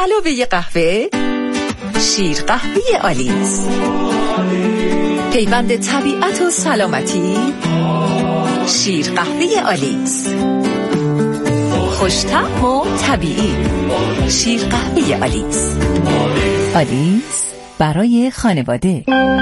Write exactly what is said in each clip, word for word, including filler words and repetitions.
علاوه قهوه، شیر قهوه آلیس. پیوند طبیعت و سلامتی، شیر قهوه آلیس. خوش‌طعم و طبیعی، شیر قهوه آلیس. آلیس برای خانواده.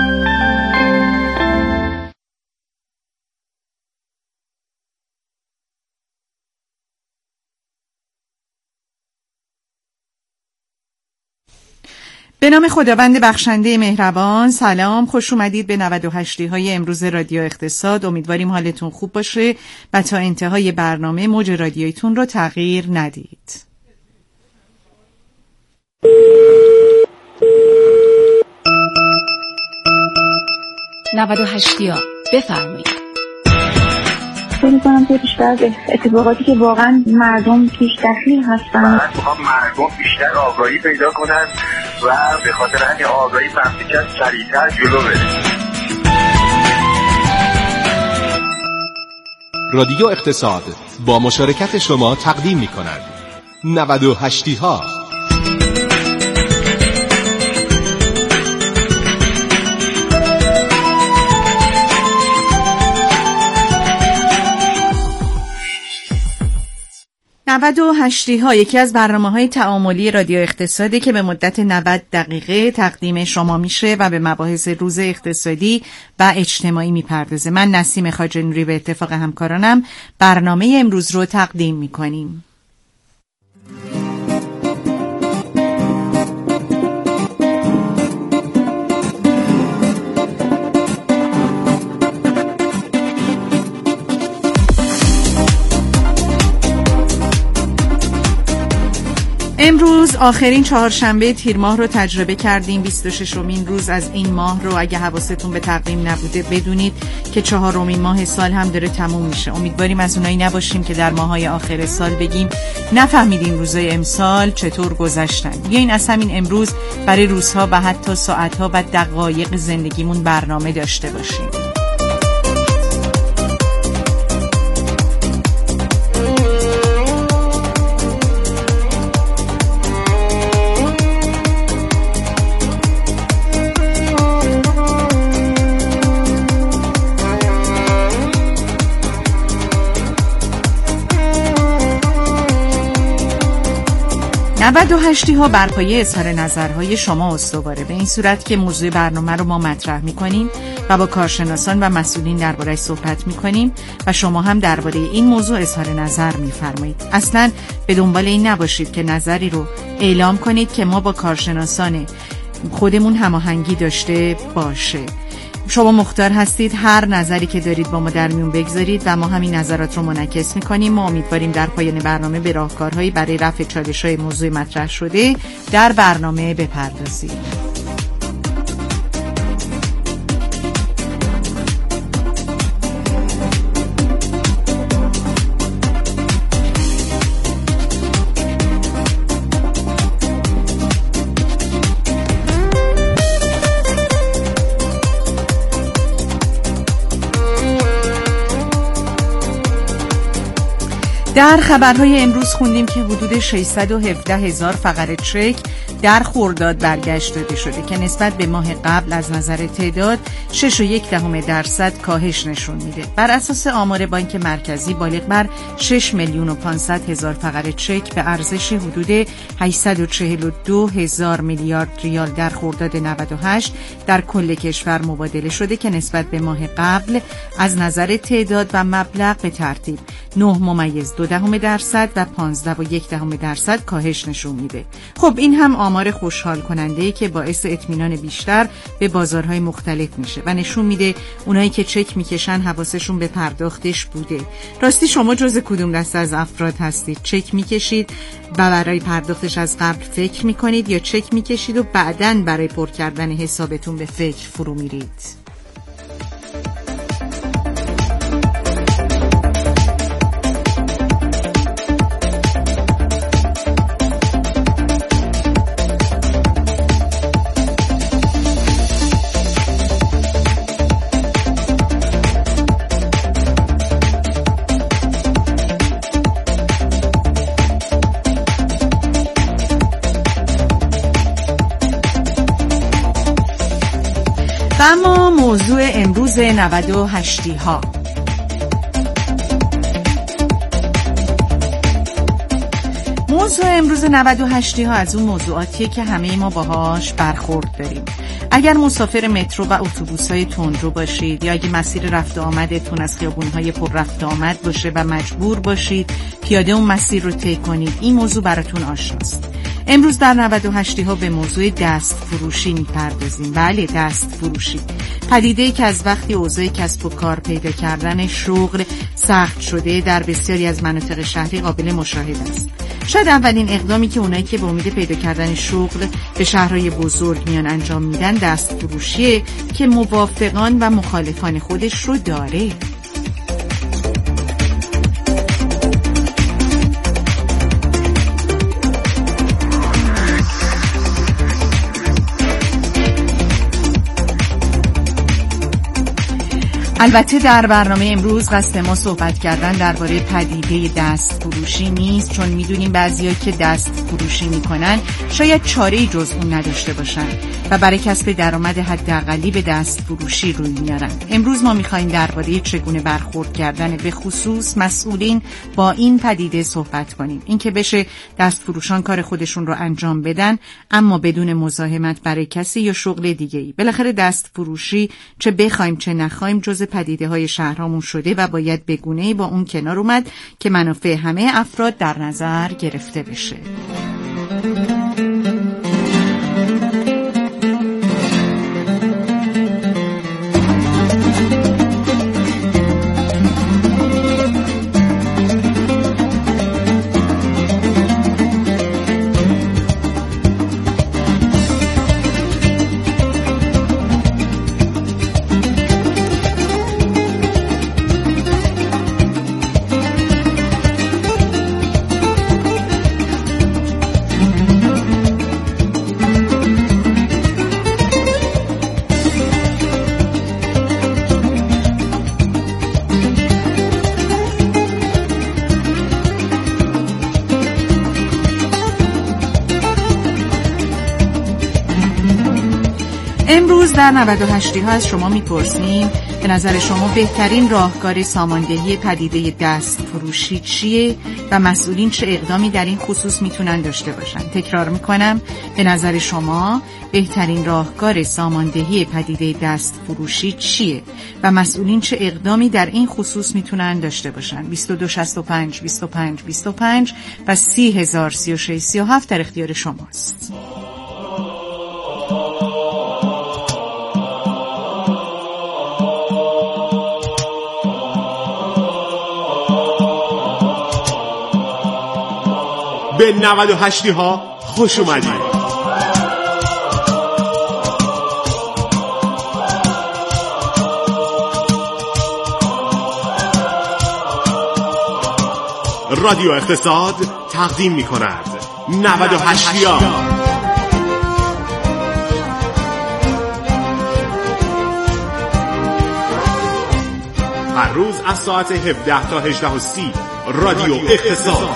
به نام خداوند بخشنده مهربان. سلام، خوش اومدید به نود و هشت های امروز رادیو اقتصاد. امیدواریم حالتون خوب باشه و تا انتهای برنامه موج رادیویتون رو تغییر ندید. نود و هشت ها بفرمایید. فکر کنم که بیشتر از اتفاقاتی که واقعا مردم پیش دخیل هستن، مردم بیشتر آگاهی پیدا کنن و به خاطر همین آگاهی مملکت سریعتر جلو بره. رادیو اقتصاد با مشارکت شما تقدیم می کند نود و هشت ها. نود و هشت ها یکی از برنامه‌های تعاملی رادیو اقتصادی که به مدت نود دقیقه تقدیم شما میشه و به مباحث روز اقتصادی و اجتماعی میپردازه. من نسیم خواجه نوری به اتفاق همکارانم برنامه امروز رو تقدیم میکنیم. امروز آخرین چهارشنبه تیر ماه رو تجربه کردیم. بیست و ششمین روز از این ماه رو اگه حواستون به تقویم نبوده بدونید که چهارمین ماه سال هم داره تموم میشه. امیدواریم از اونایی نباشیم که در ماهای آخر سال بگیم نفهمیدیم روزای امسال چطور گذشتن. بیاین از همین امروز برای روزها و حتی ساعتها و دقایق زندگیمون برنامه داشته باشیم. نود و هشت ها بر پایه اظهار نظرهای شما استواره، به این صورت که موضوع برنامه رو ما مطرح می‌کنیم و با کارشناسان و مسئولین درباره‌اش صحبت می‌کنیم و شما هم درباره این موضوع اظهار نظر می‌فرمایید. اصلاً به دنبال این نباشید که نظری رو اعلام کنید که ما با کارشناسان خودمون هماهنگی داشته باشه. شما مختار هستید هر نظری که دارید با ما در میون بگذارید و ما همین نظرات رو منعکس می‌کنیم. ما امیدواریم در پایان برنامه به راهکارهایی برای رفع چالش‌های موضوع مطرح شده در برنامه بپردازیم. در خبرهای امروز خوندیم که حدود ششصد و هفده هزار فقره چک در خرداد برگشت داده شده که نسبت به ماه قبل از نظر تعداد شش و یک دهم درصد کاهش نشون میده. بر اساس آمار بانک مرکزی بالغ بر شش میلیون و پانصد هزار فقره چک به ارزش حدود هشتصد و چهل و دو هزار میلیارد ریال در خرداد نود و هشت در کل کشور مبادله شده که نسبت به ماه قبل از نظر تعداد و مبلغ به ترتیب نه ممیز دو دهم درصد و پانزده و یک دهم درصد کاهش نشون میده. خب این هم آمار خوشحال کننده‌ای که باعث اطمینان بیشتر به بازارهای مختلف میشه و نشون میده اونایی که چک میکشن حواسشون به پرداختش بوده. راستی شما جز کدوم دسته از افراد هستید؟ چک میکشید و برای پرداختش از قبل فکر میکنید یا چک میکشید و بعداً برای پر کردن حسابتون به فکر فرو میرید؟ اما موضوع امروز نود و هشتی ها. موضوع امروز نود و هشتی ها از اون موضوعاتیه که همه ما باهاش برخورد داریم. اگر مسافر مترو و اتوبوس‌های تندرو باشید یا اگه مسیر رفت و آمدتون از خیابون‌های پر رفت و آمد باشه و مجبور باشید پیاده اون مسیر رو طی کنید، این موضوع براتون آشناست. امروز در نود و هشتی ها به موضوع دست فروشی میپردازیم. بله، دست فروشی، پدیده‌ای که از وقتی اوضاع کسب و کار پیدا کردن شغل سخت شده در بسیاری از مناطق شهری قابل مشاهده است. شاید اولین اقدامی که اونایی که به امید پیدا کردن شغل به شهرهای بزرگ میان انجام میدن دست فروشیه که موافقان و مخالفان خودش رو داره. البته در برنامه امروز قصد ما صحبت کردن درباره پدیده دست فروشی نیست، چون میدونیم بعضیا که دست فروشی میکنن شاید چاره‌ای جز اون نداشته باشن و برای کسب درآمد حداقلی به دست فروشی روی میارن. امروز ما میخوایم درباره چگونه برخورد کردن به خصوص مسئولین با این پدیده صحبت کنیم. اینکه بشه دست فروشان کار خودشون رو انجام بدن اما بدون مزاحمت برای کسی یا شغل دیگه‌ای. بالاخره دست فروشی چه بخوایم چه نخوایم جز پدیده های شهرامون شده و باید به گونه‌ای با اون کنار اومد که منافع همه افراد در نظر گرفته بشه. امروز در نود و هشتی ها از شما میپرسیم به نظر شما بهترین راهکار ساماندهی پدیده دست فروشی چیه و مسئولین چه اقدامی در این خصوص میتونن داشته باشن؟ تکرار میکنم، به نظر شما بهترین راهکار ساماندهی پدیده دست فروشی چیه و مسئولین چه اقدامی در این خصوص میتونن داشته باشن؟ بیست و دو شصت و پنج بیست و پنج بیست و پنج و سی هزار سی و شش سی و هفت در اختیار شماست. به نود و هشتی ها خوش اومدید. رادیو اقتصاد تقدیم می کند نود و هشتی ها. هر روز از ساعت هفده تا هجده و سی رادیو اقتصاد.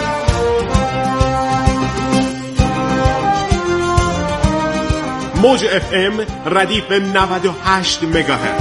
موج اف ام ردیف نود و هشت مگاهرتز.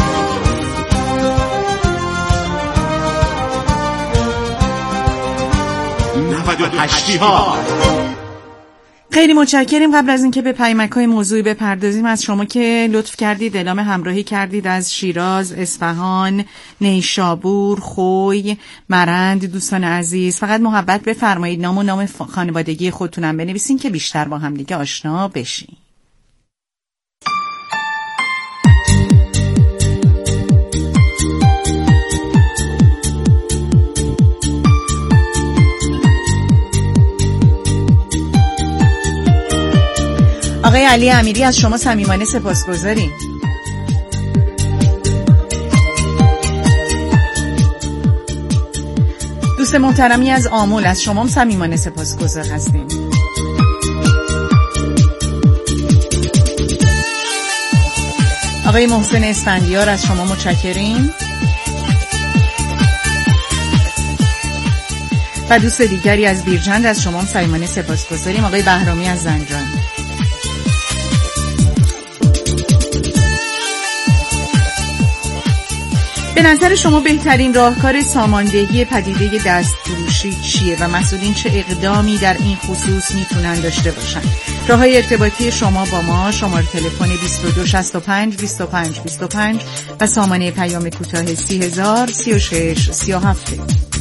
نود و هشت ها. خیلی متشکریم. قبل از اینکه به پیامک‌های موضوعی بپردازیم از شما که لطف کردید اعلام همراهی کردید از شیراز، اصفهان، نیشابور، خوی، مرند، دوستان عزیز، فقط محبت بفرمایید نام و نام خانوادگی خودتونم بنویسین که بیشتر با هم دیگه آشنا بشین. آقای علی امیری از شما صمیمانه سپاسگزاریم. دوست محترمی از آمول از شما صمیمانه سپاسگزار هستیم. آقای محسن اسفندیار از شما متشکریم. و دوست دیگری از بیرجند از شما صمیمانه سپاسگزاریم. آقای بهرامی از زنجان. به نظر شما بهترین راهکار ساماندهی پدیده دستفروشی چیه و مسئولین چه اقدامی در این خصوص میتونن داشته باشن؟ راههای ارتباطی شما با ما: شماره تلفن بیست و دو شصت و پنج بیست و پنج بیست و پنج و سامانه پیام کوتاه سی هزار سی و شش سی و هفت.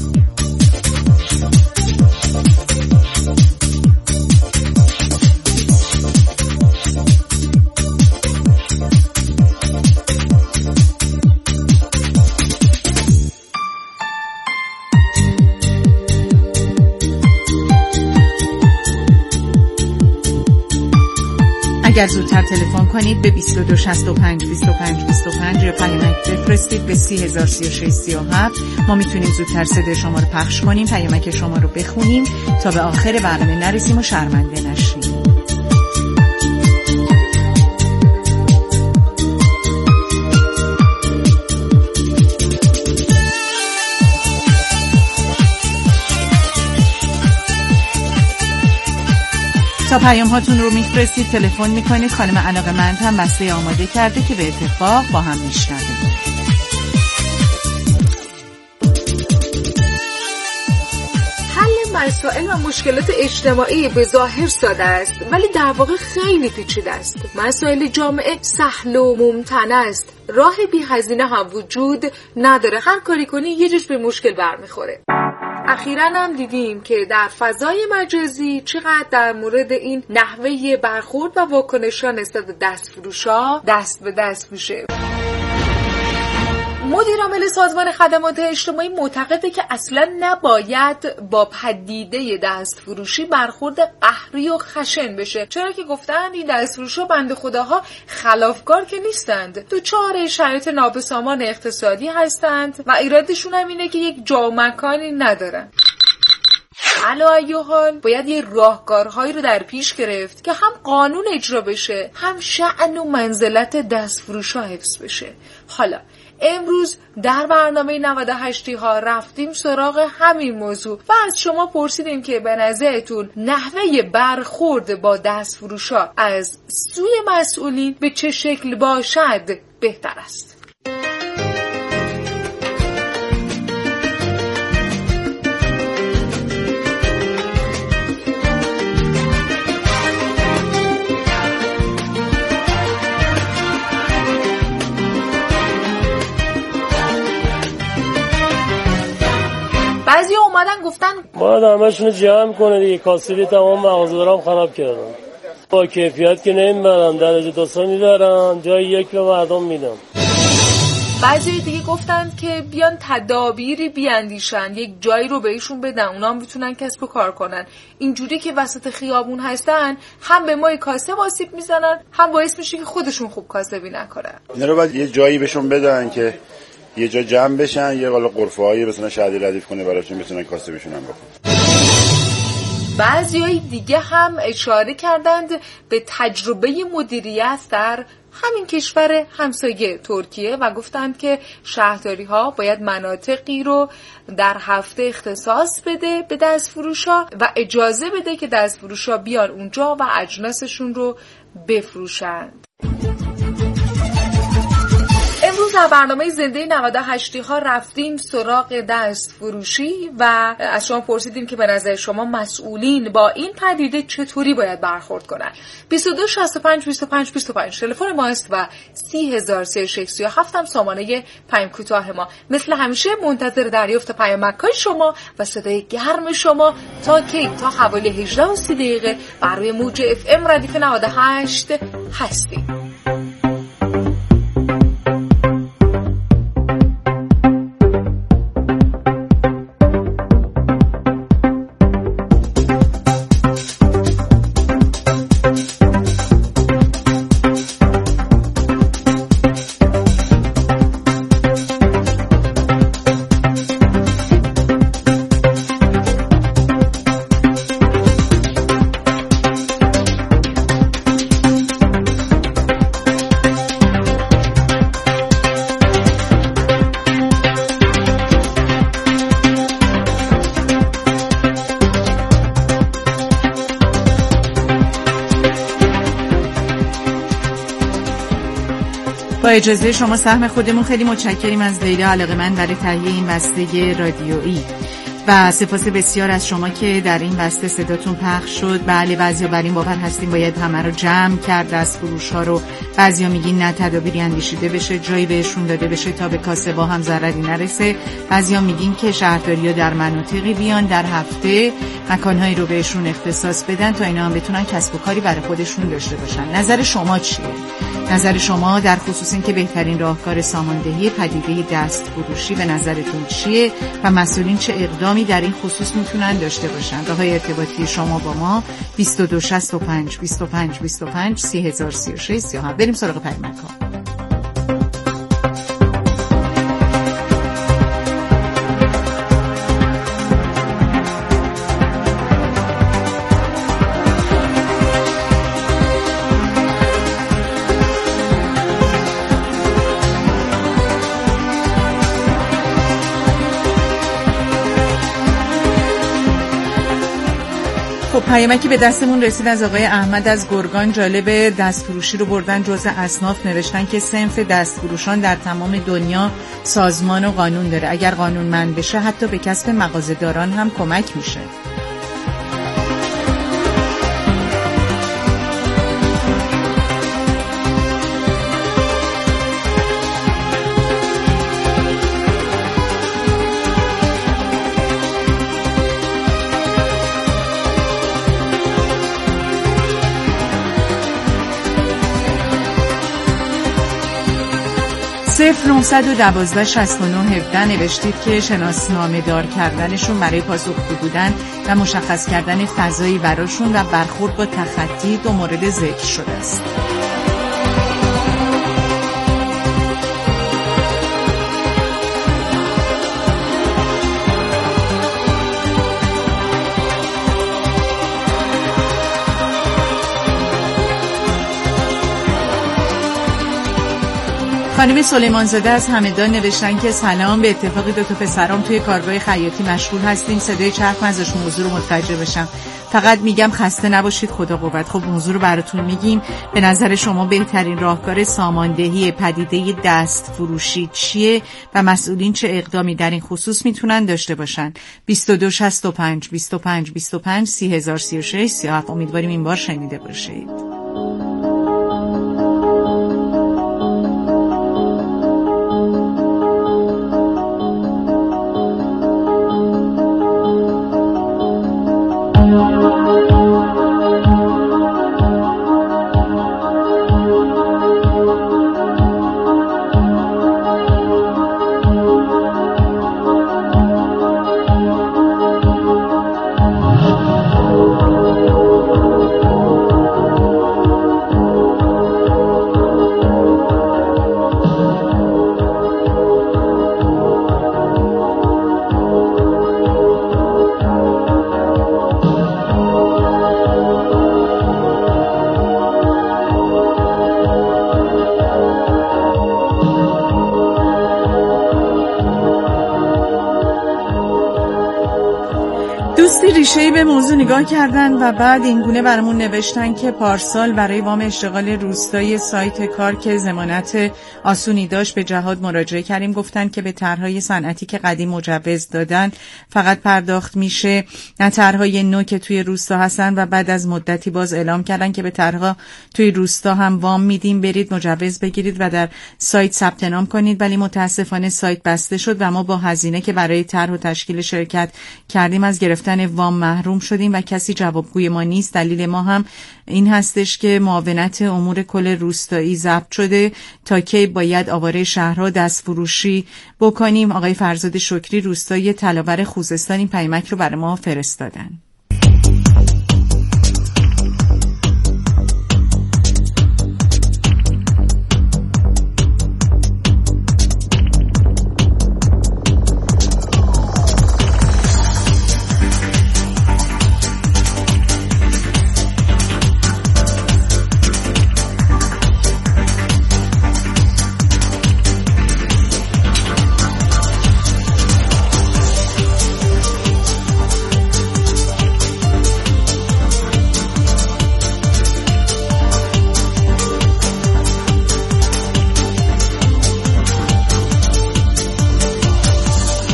اگر زودتر تلفن کنید به بیست و دو شصت و پنج بیست و پنج بیست و پنج یا پیامک بفرستید به سی هزار سی و شش سی و هفت، ما میتونیم زودتر صدای شما رو پخش کنیم، پیامک شما رو بخونیم تا به آخر برنامه نرسیم و شرمنده نشیم. تا پیام هاتون رو میفرستید، تلفن میکنید، خانم علاقه‌مند هم بسته آماده کرده که به اتفاق با هم میشنویم. حل مسائل و مشکلات اجتماعی به ظاهر ساده است ولی در واقع خیلی پیچیده است. مسائل جامعه سهل و ممتنع است. راه بی هزینه هم وجود نداره. هر کاری کنی یه جوش به مشکل برمیخوره. اخیراً هم دیدیم که در فضای مجازی چقدر در مورد این نحوه برخورد و واکنش‌ها نسبت به دستفروش‌ها دست به دست میشه. مدیر عامل سازمان خدمات اجتماعی معتقده که اصلا نباید با پدیده دستفروشی برخورد قهری و خشن بشه، چرا که گفتند این دستفروشا بنده خداها خلافکار که نیستند، دچار شرایط نابسامان اقتصادی هستند و ایرادشون هم اینه که یک جا و مکانی ندارن. علی ای حال باید یه راهکارهایی رو در پیش گرفت که هم قانون اجرا بشه، هم شأن و منزلت دستفروشا حفظ بشه. حالا امروز در برنامه نود و هشت ها رفتیم سراغ همین موضوع و از شما پرسیدیم که به نظرتون نحوه برخورد با دستفروشا از سوی مسئولین به چه شکل باشد بهتر است؟ بعضی اومدن گفتن باید همشونو جمع کنه دیگه، کاسبی تمام مغازه‌دارام خراب کردن، با کیفیت که نمیبرن، درجه دوستانی دارن، جای یک به مردم میدم. بعضی دیگه گفتن که بیان تدابیری بیاندیشن، یک جایی رو بهشون بدن اونا هم بتونن کسب و کار کنن. اینجوری که وسط خیابون هستن هم به ما کاسب آسیب میزنن، هم باعث میشه که خودشون خوب کاسبی نکنن. اینا رو باید یه جایی بهشون بدن که یه جا جمع بشن، یه قالا قرفه‌ای مثلا شهری ردیف کنه براشون، بتونن کاسبشون هم بکنن. بعضیای دیگه هم اشاره کردند به تجربه مدیریت در همین کشور همسایه ترکیه و گفتند که شهرداری ها باید مناطقی رو در هفته اختصاص بده به دستفروشا و اجازه بده که دستفروشا بیان اونجا و اجناسشون رو بفروشند. امروز در برنامه زنده نود و هشت ها رفتیم سراغ دست فروشی و از شما پرسیدیم که به نظر شما مسئولین با این پدیده چطوری باید برخورد کنن. بیست و دو شصت و پنج بیست و پنج بیست و پنج تلفن ماست و سی هزار سی و شش سی و هفت هم سامانه پیام کوتاه ما. مثل همیشه منتظر دریافت پیامک‌های شما و صدای گرم شما تا کی تا حوالی هجده و سی دقیقه بر روی موج اف ام ردیف نود و هشت هستیم. با اجازه شما سهم خودمون خیلی متشکریم از لیلا علاقه‌مند برای تهیه این بسته رادیویی و سپاس بسیار از شما که در این بسته صداتون پخش شد. بله بعضیا بر این باور هستیم باید همه رو جمع کرد از فروش ها رو، بعضیا میگین نه تدابیری اندیشیده بشه، جایی بهشون داده بشه تا به کاسبا هم ضرری نرسه، بعضیا میگین که شهرداری‌ها در مناطقی بیان در هفته مکانهایی رو بهشون اختصاص بدن تا اینا هم بتونن کسب و کاری برای خودشون داشته باشن. نظر شما چیه؟ نظر شما در خصوص این که بهترین راهکار ساماندهی پدیده دست فروشی به نظرتون چیه و مسئولین چه اقدامی در این خصوص میتونن داشته باشن؟ راههای ارتباطی شما با ما بیست و دو شصت و پنج بیست و پنج بیست و پنج سی هزار و سی و شش سی و هفت. بریم سراغ پیامک‌ها. پیامکی به دستمون رسید از آقای احمد از گرگان. جالب، دست فروشی رو بردن جزء اصناف، نوشتن که صنف دست فروشان در تمام دنیا سازمان و قانون داره، اگر قانونمند بشه حتی به کسب مغازه‌داران هم کمک میشه. صفر نهصد و دوازده شصت و نه هفده نوشتید که شناسنامه دار کردنشون برای پاسخگو بودن و مشخص کردن فضایی براشون و برخورد با تخطی دو مورد ذکر شده است. خانم سلیمانزاده از همدان نوشتن که سلام، به اتفاقی دو تا پسرام توی کارگاه خیاطی مشغول هستیم، صدای چرخ ازش موضوع رو متوجه بشم. فقط میگم خسته نباشید، خدا قوت. خب موضوع رو براتون میگیم. به نظر شما بهترین راهکار ساماندهی پدیده دست فروشی چیه و مسئولین چه اقدامی در این خصوص میتونن داشته باشن؟ بیست و دو شصت و پنج بیست و پنج بیست و پنج سی هزار و سی و شش سی و هفت. امیدواریم این بار شنیده باشید. ریشه‌ای به موضوع نگاه کردن و بعد اینگونه برامون نوشتن که پارسال برای وام اشتغال روستایی سایت کار که ضمانت آسونی داشت به جهاد مراجعه کردیم. گفتن که به طرح‌های صنعتی که قدیم مجوز دادن فقط پرداخت میشه، نه طرح‌های نو که توی روستا هستن، و بعد از مدتی باز اعلام کردن که به طرح‌ها توی روستا هم وام میدیم، برید مجوز بگیرید و در سایت ثبت نام کنید. ولی متاسفانه سایت بسته شد و ما با هزینه که برای طرح و تشکیل شرکت کردیم از گرفتن وام محروم شدیم و کسی جوابگوی ما نیست. دلیل ما هم این هستش که معاونت امور کل روستایی ضبط شده. تا کی باید آواره شهرها دست فروشی بکنیم؟ آقای فرزاد شکری روستایی تلاور خوزستان این پیامک رو برای ما فرستادن.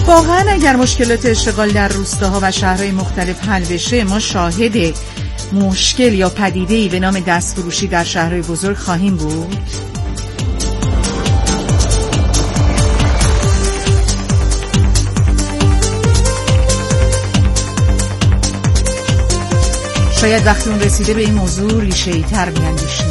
واقعا اگر مشکلات اشتغال در روستاها و شهرهای مختلف حل بشه، ما شاهد مشکل یا پدیده‌ای به نام دستفروشی در شهرهای بزرگ خواهیم بود؟ شاید وقتی اون رسیده به این موضوع ریشه‌ای تر بیاندیشیم.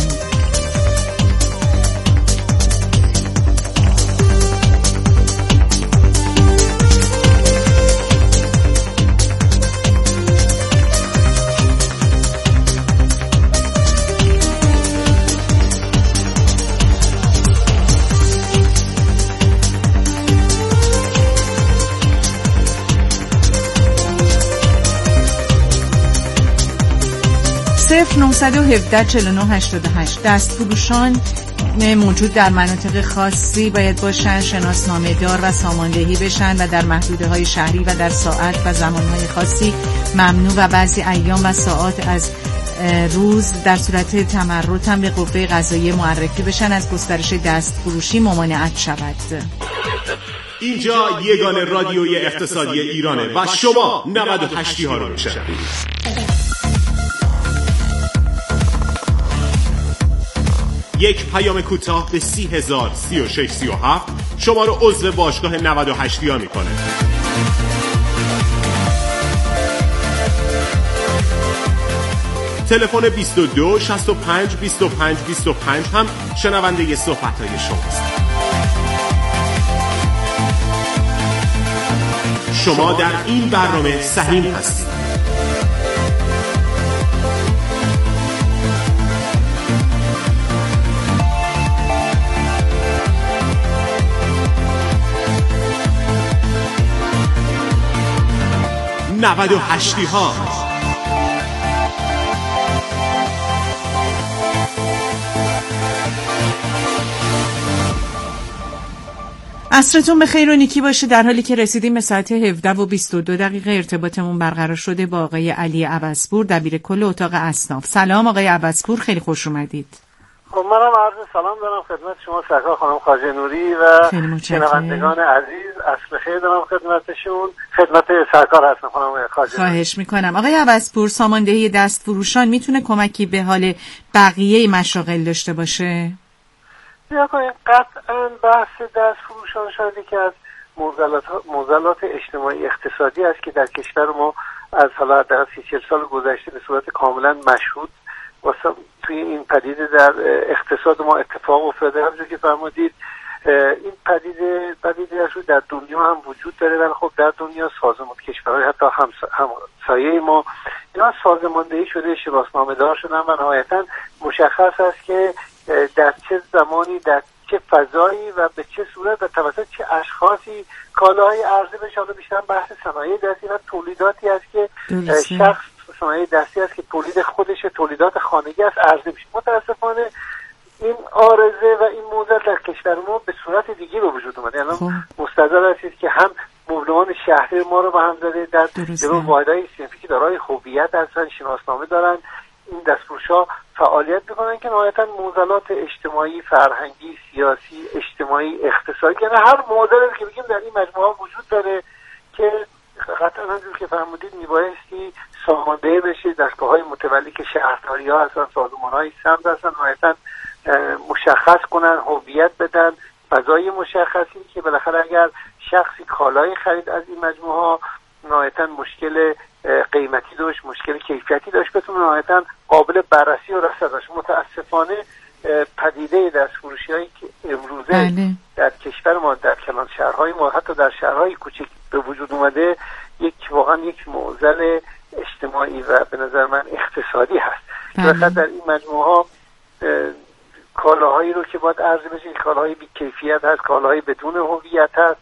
صفر نهصد و هفده چهل و نه هشتاد و هشت. دستفروشان موجود در مناطق خاصی باید باشن، شناسنامه دار و ساماندهی بشن و در محدوده های شهری و در ساعت و زمانهای خاصی ممنوع و بعضی ایام و ساعات از روز در صورت تمرد هم به قوه قضاییه معرفی بشن از گسترش دستفروشی ممانعت شود. اینجا یگانه رادیوی اقتصادی ایرانه و شما نود و هشت ها رو میشنوید. یک پیام کوتاه به سی هزار سی و شش سی و هفت شما رو عضو باشگاه نود و هشت ها میکنه. تلفن بیست و دو شصت و پنج بیست و پنج بیست و پنج هم شنونده صحبت‌های شماست. شما در این برنامه سهیم هستید. نود و هشتی ها عصرتون به خیر و نیکی باشه. در حالی که رسیدیم به ساعت هفده و بیست و دو دقیقه ارتباطمون برقرار شده با آقای علی عوضپور، دبیر کل اتاق اصناف. سلام آقای عوضپور، خیلی خوش اومدید. خب منم عرض سلام دارم خدمت شما سرکار خانم خواجه نوری و شنوندگان عزیز. اصل خیر دارم خدمتشون، خدمت سرکار هستم خانم خواجه. خواهش میکنم. آقای عوضپور، ساماندهی دستفروشان میتونه کمکی به حال بقیه مشاغل داشته باشه؟ یا کنید قطعا بحث دستفروشان شاید که از معضلات اجتماعی اقتصادی است که در کشور ما از حالا در سی چهل سال گذشته به صورت کاملا مشهود واسه توی این پدیده در اقتصاد ما اتفاق افتاده. همونجور که فرمودید این پدیده پدیده در دنیا هم وجود داره، ولی خب در دنیا سازمان کشورهای حتی همسایه ما اینا سازماندهی شده، شناسنامه دار شدن و نهایتا مشخص است که در چه زمانی در چه فضایی و به چه صورت و توسط چه اشخاصی کالاهای عرضه بشه. حالا بیشتر بحث صنایع دستی و تولیداتی است که درسته. شخص صنایع دستی است که تولید خودش تولیدات خانگی است عرضه میشه. متاسفانه این عارضه و این موضوع در کشور ما به صورت دیگه به وجود اومده. الان مستحضر هستید که هم مبلمان شهری ما رو به هم زده در جلو واحدهای صنفی که دارای هویت هستن، شناسنامه دارن. این دستفروش‌ها فعالیت میکنن که نهایتاً معضلات اجتماعی، فرهنگی، سیاسی، اجتماعی، اقتصادی، یعنی هر معضلی که بگیم در این مجموعه وجود داره که قطعاً همونجور که فرمودید میبایستی ساماندهی بشه. دستگاه‌های متولی که شهرداری‌ها هستن، سازمان‌های سمت هستن، نهایتاً مشخص کنن، هویت بدن، فضای مشخصی که بالاخره اگر شخصی کالایی خرید از این مجموعه نهایتاً مشکل قیمتی داشت، مشکل کیفیتی داشت، بتونه نهایتاً قابل بررسی و رصد داشت. متاسفانه پدیده دستفروشی هایی که امروزه بله. در کشور ما در کلان شهرهای ما حتی در شهرهای کوچک به وجود اومده یک واقعا یک معضل اجتماعی و به نظر من اقتصادی هست. بله. در این مجموعه ها کالاهایی رو که باید عرضه بشه کالاهای بی کیفیت هست، کالاهای بدون هویت هست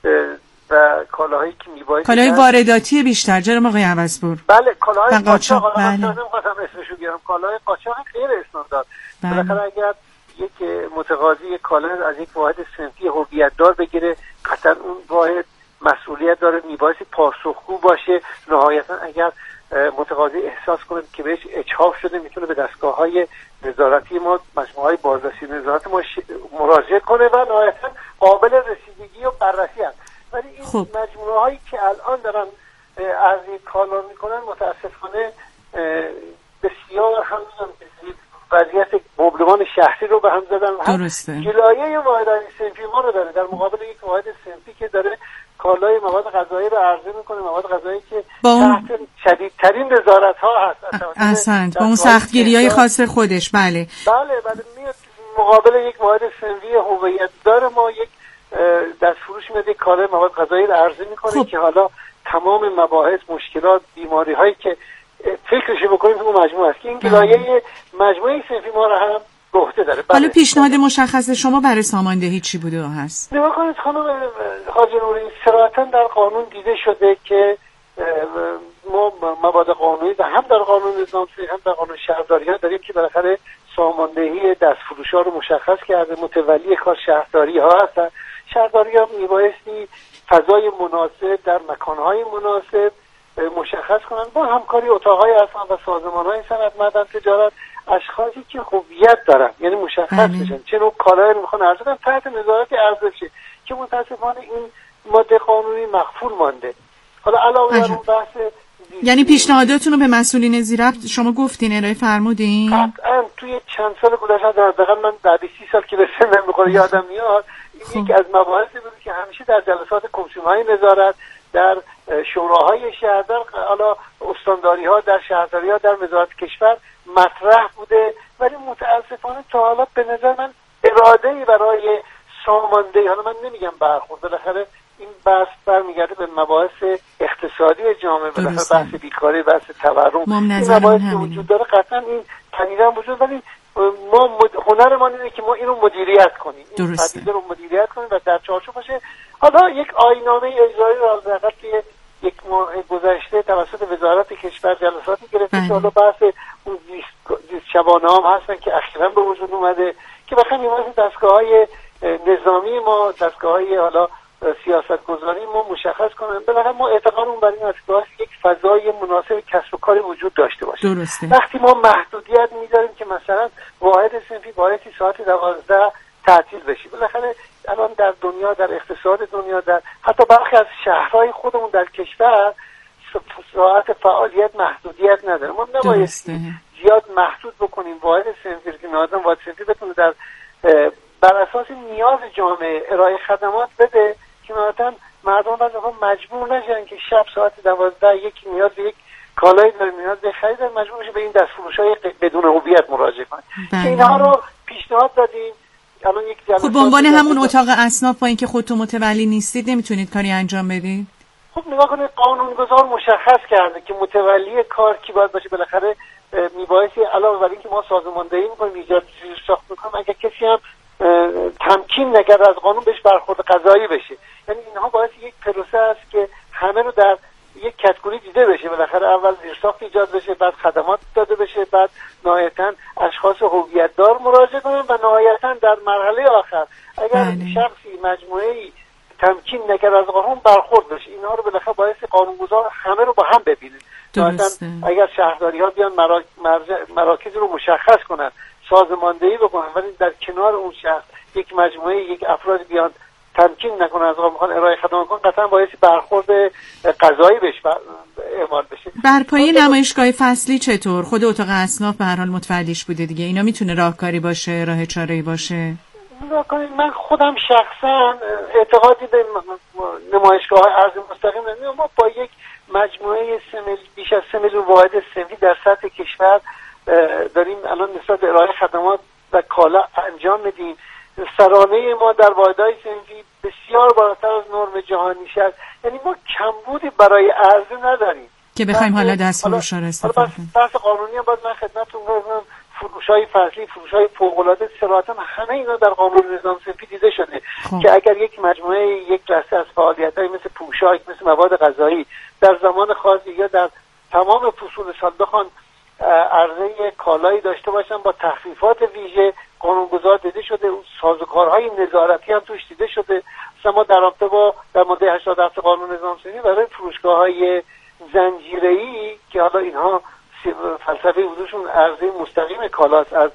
و کالاهایی که میباید کالاهای وارداتی بیشتر جناب آقای عوضپور. بله کالاهای قاچاق. بله. من خواستم اسمشو بیارم. کالاهای قاچاق غیر استاندارد. بله. بالاخره اگر یک متقاضی یک کالا از یک واحد صنفی هویت دار بگیره قطعا اون واحد مسئولیت داره، میبایستی پاسخگو باشه. نهایتا اگر متقاضی احساس کنه که بهش اجحاف شده میتونه به دستگاه‌های نظارتی ما، مجموعه‌های بازرسی نظارت ما مراجعه کنه و نهایتا قابل رسیدگی و بررسی هست. ولی این خب. مجموعه هایی که الان دارن عرضه کالا میکنن متاسفانه بسیار هم وضعیت مبلمان شهری رو به هم زدن. درسته. گلایه واحدهای صنفی ما رو داره در مقابل یک واحد صنفی که داره کالای مواد غذایی رو عرضه میکنه، مواد غذایی که تحت شدیدترین نظارت ها هست. احسنت، با اون سختگیری‌های خاص خودش. بله بله بله میاد مقابل یک واحد صنفی هویت داره ما یک دستفروش میاد یک کالای مواد غذایی رو عرضه میکنه خب. که حالا تمام مباحث، مشکلات، بیماری هایی که فکرش بکنیم تو مجموعه است که این گلایه مجموعه صنفی ما رو هم گفته داره. حالا پیشنهاد مشخص شما برای ساماندهی چی بوده و هست؟ نگاه کنید خانم حاجی نوری، صراحتاً در قانون دیده شده که ما مواد قانونی هم در قانون نظام‌سازی هم در قانون شهرداری ها داریم که بالاخره ساماندهی دستفروش‌ها رو مشخص کرده. متولی کار شهرداری ها هستن. شهرداری ها میبایستی فضای مناسب در مکانهای مناسب مشخص کنن با همکاری اتاقهای اصلا و سازمانهای صنعت، معدن، تجارت، اشخاصی که هویت دارن، یعنی مشخص بشن چه نوع کالایی رو میخوان عرضه کنن تحت نظارت عرضه بشه که متاسفانه این ماده قانونی مخفول مانده. حالا علاوه بر اون بحث یعنی پیشنهاداتون رو به مسئولین زیربط شما گفتین ارائه فرمودین؟ قطعا توی چند سال گذشته در واقع من بعد سی سال که به سنم میخوره یادم میاد این یکی از مباحثی بود که همیشه در جلسات کمیسیون‌های نظارت، در شوراهای شهر، در حالا استانداری‌ها، در شهرداری‌ها، در وزارت کشور مطرح بوده، ولی متاسفانه تا حالا به نظر من اراده‌ای برای ساماندهی، حالا من نمیگم برخورد، بالاخره این بحث برمیگرده به مباحث اقتصادی جامعه، بالاخره بحث بیکاری، بحث تورم، این مباحث که وجود داره قطعا این پدیده وجود، ولی ما مد... هنرمان اینه که ما اینو مدیریت کنیم، این پدیده رو مدیریت کنیم و در چارچوب باشه. حالا یک آیین‌نامه اجرایی رو از حقیقت که یک ماه گذشته توسط وزارت کشور جلساتی گرفته که حالا بحث اون زیست شبانه هم هستن که اخیراً به وجود اومده که بخوایم این واسه دستگاه‌های نظامی ما، دستگاه‌های حالا سیاست گذاری ما مشخص کنن. بالاخره ما اعتقادمون بر این است که یک فضای مناسب کسب و کاری وجود داشته باشه. درسته. وقتی ما محدودیت میذاریم که مثلا واحد صنفی بایستی ساعت دوازده تعطیل بشه، بالاخره الان در دنیا، در اقتصاد دنیا، در حتی برخی از شهرهای خودمون در کشور ساعت فعالیت محدودیت نداره. ما نبایستی زیاد محدود بکنیم واحد صنفی که نهایتاً واحد صنفی بتونه در بر اساس نیاز جامعه ارائه خدمات بده که نهایتاً مردم بعضی مجبور نشن که شب ساعت دوازده یکی نیاز به یک کالایی داره، نیاز به خرید مجبور بشه به این دستفروش‌های بدون هویت مراجعه کنه. که اینها رو پیشنهاد دادیم. الان یک جلسه خب به عنوان همون اتاق اصناف با اینکه خودتون متولی نیستید نمیتونید کاری انجام بدید؟ خب نگاه کنید قانونگذار مشخص کرده که متولی کار کی باید باشه. بالاخره میبایستی علاوه بر اینکه ما سازماندهی می‌کنیم، ایجاد ساخت می‌کنیم، اگه کسی هم تمکین نگرد از قانون بهش برخورد قضایی بشه. یعنی اینها باعث یک پروسه است که همه رو در یک کاتگوری دیده بشه. بالاخره اول زیرساخت ایجاد بشه، بعد خدمات داده بشه، بعد نهایتاً اشخاص هویت‌دار مراجعه کنن و نهایتاً در مرحله آخر اگر بله. شخصی مجموعه‌ای تمکین نگرد از قانون برخورد بشه، اینها رو بالاخره باعث قانونگذار همه رو با هم ببینه. مثلا اگر شهرداری‌ها بیان مرا... مرجع... مراکز رو مشخص کنن، سازماندهی بکنن، ولی در کنار اون شخص یک مجموعه یک افراد بیان تمکین نکنه از قانون میخوان ارائه خدمات کنن، قطعا باعث برخورد قضایی بشه اعمال بشه. برپایی نمایشگاه فصلی چطور؟ خود اتاق اصناف به هر حال متولیش بوده دیگه، اینا میتونه راهکاری باشه، راه چاره‌ای باشه؟ من خودم شخصا اعتقادی به نمایشگاه ارز مستقیم ندارم. ما با یک مجموعه سمل بیش از سه میلیون واحد صنفی در سطح کشور داریم الان نسبت به ارائه خدمات و کالا انجام میدیم. سرانه ما در واحدهای صنفی بسیار بالاتر از نرم جهانی است. یعنی ما کمبودی برای عرضه نداریم که بخوایم حالا دستفروش‌ها رو استفاده کنیم. بحث قانونی هم باز من خدمتتون گفتم، فروش‌های فصلی، فروش‌های فوق‌العاده، صراحتاً همه اینا در قانون نظام صنفی دیده شده خوب. که اگر یک مجموعه یک دسته از فعالیت‌های مثل پوشاک، مثل مواد غذایی در زمان خاصی یا در تمام فصول سال بخوان عرضه کالایی داشته باشن با تخفیفات ویژه، قانونگذار دیده شده، سازوکارهای نظارتی هم توش دیده شده. مثلا ما در رابطه با در ماده هشتاد و هفت قانون نظام صنفی برای فروشگاه‌های زنجیره‌ای که حالا اینها فلسفه وجودشون عرضه مستقیم کالاست از